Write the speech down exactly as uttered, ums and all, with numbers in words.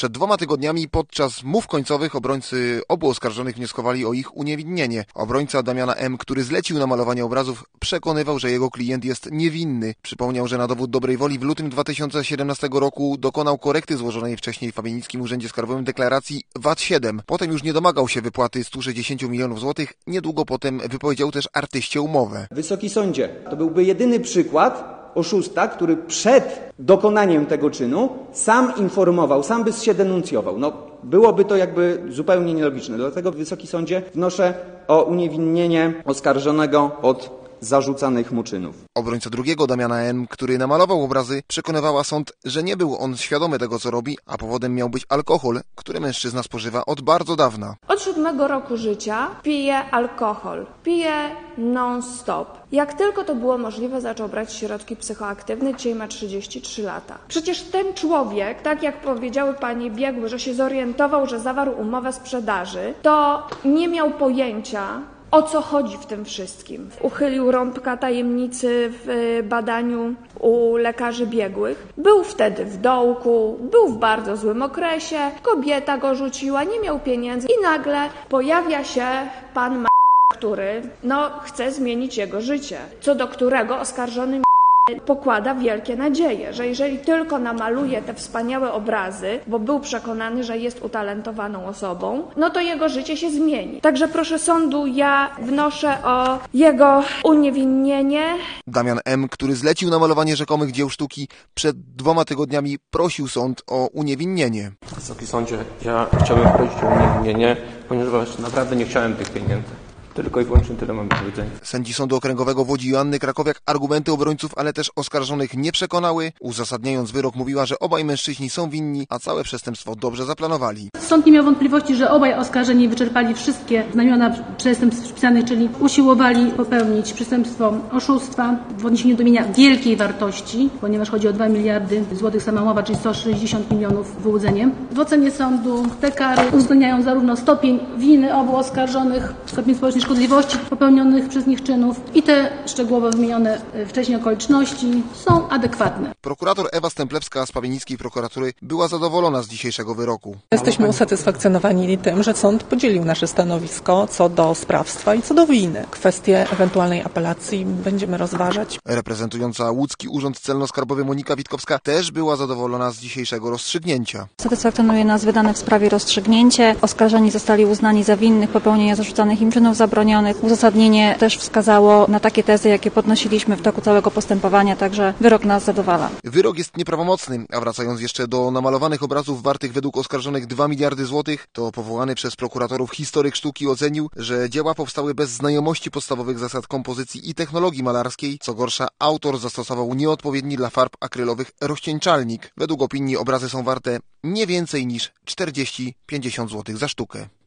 przed dwoma tygodniami podczas mów końcowych obrońcy obu oskarżonych wnioskowali o ich uniewinnienie. Obrońca Damiana M., który zlecił namalowanie obrazów, przekonywał, że jego klient jest niewinny. Przypomniał, że na dowód dobrej woli w lutym dwa tysiące siedemnastego roku dokonał korekty złożonej wcześniej w Fabienickim Urzędzie Skarbowym deklaracji V A T siedem. Potem już nie domagał się wypłaty stu sześćdziesięciu milionów złotych. Niedługo potem wypowiedział też artyście umowę. Wysoki sądzie, to byłby jedyny przykład oszusta, który przed dokonaniem tego czynu sam informował, sam by się denuncjował. No, byłoby to jakby zupełnie nielogiczne. Dlatego, Wysoki Sądzie, wnoszę o uniewinnienie oskarżonego od zarzucanych mu czynów. Obrońca drugiego, Damiana M., który namalował obrazy, przekonywała sąd, że nie był on świadomy tego, co robi, a powodem miał być alkohol, który mężczyzna spożywa od bardzo dawna. Od siódmego roku życia pije alkohol. Pije non-stop. Jak tylko to było możliwe, zaczął brać środki psychoaktywne. Dzisiaj ma trzydzieści trzy lata. Przecież ten człowiek, tak jak powiedziały panie biegłe, że się zorientował, że zawarł umowę sprzedaży, to nie miał pojęcia, o co chodzi w tym wszystkim. Uchylił rąbka tajemnicy w badaniu u lekarzy biegłych. Był wtedy w dołku, był w bardzo złym okresie, kobieta go rzuciła, nie miał pieniędzy i nagle pojawia się pan M., który no, chce zmienić jego życie, co do którego oskarżony pokłada wielkie nadzieje, że jeżeli tylko namaluje te wspaniałe obrazy, bo był przekonany, że jest utalentowaną osobą, no to jego życie się zmieni. Także proszę sądu, ja wnoszę o jego uniewinnienie. Damian M., który zlecił namalowanie rzekomych dzieł sztuki, przed dwoma tygodniami prosił sąd o uniewinnienie. Wysoki sądzie, ja chciałbym prosić o uniewinnienie, ponieważ naprawdę nie chciałem tych pieniędzy. Tylko i wyłącznie tyle mam do powiedzenia. Sędzi Sądu Okręgowego w Łodzi Joanny Krakowiak argumenty obrońców, ale też oskarżonych nie przekonały. Uzasadniając wyrok mówiła, że obaj mężczyźni są winni, a całe przestępstwo dobrze zaplanowali. Sąd nie miał wątpliwości, że obaj oskarżeni wyczerpali wszystkie znamiona przestępstw wpisanych, czyli usiłowali popełnić przestępstwo oszustwa w odniesieniu do mienia wielkiej wartości, ponieważ chodzi o dwa miliardy złotych sama mowa, czyli sto sześćdziesiąt milionów wyłudzenie. W ocenie sądu te kary uwzględniają zarówno stopień winy obu oskarżonych, stopień społecznej szkodliwości popełnionych przez nich czynów i te szczegółowo wymienione wcześniej okoliczności są adekwatne. Prokurator Ewa Stemplewska z Fabienickiej Prokuratury była zadowolona z dzisiejszego wyroku. Jesteśmy usatysfakcjonowani tym, że sąd podzielił nasze stanowisko co do sprawstwa i co do winy. Kwestię ewentualnej apelacji będziemy rozważać. Reprezentująca Łódzki Urząd Celno-Skarbowy Monika Witkowska też była zadowolona z dzisiejszego rozstrzygnięcia. Satysfakcjonuje nas wydane w sprawie rozstrzygnięcie. Oskarżeni zostali uznani za winnych popełnienia zarzucanych im czynów zabronionych. Uzasadnienie też wskazało na takie tezy, jakie podnosiliśmy w toku całego postępowania, także wyrok nas zadowala. Wyrok jest nieprawomocny, a wracając jeszcze do namalowanych obrazów wartych według oskarżonych dwa miliardy złotych, to powołany przez prokuratorów historyk sztuki ocenił, że dzieła powstały bez znajomości podstawowych zasad kompozycji i technologii malarskiej. Co gorsza, autor zastosował nieodpowiedni dla farb akrylowych rozcieńczalnik. Według opinii obrazy są warte nie więcej niż czterdzieści do pięćdziesięciu złotych za sztukę.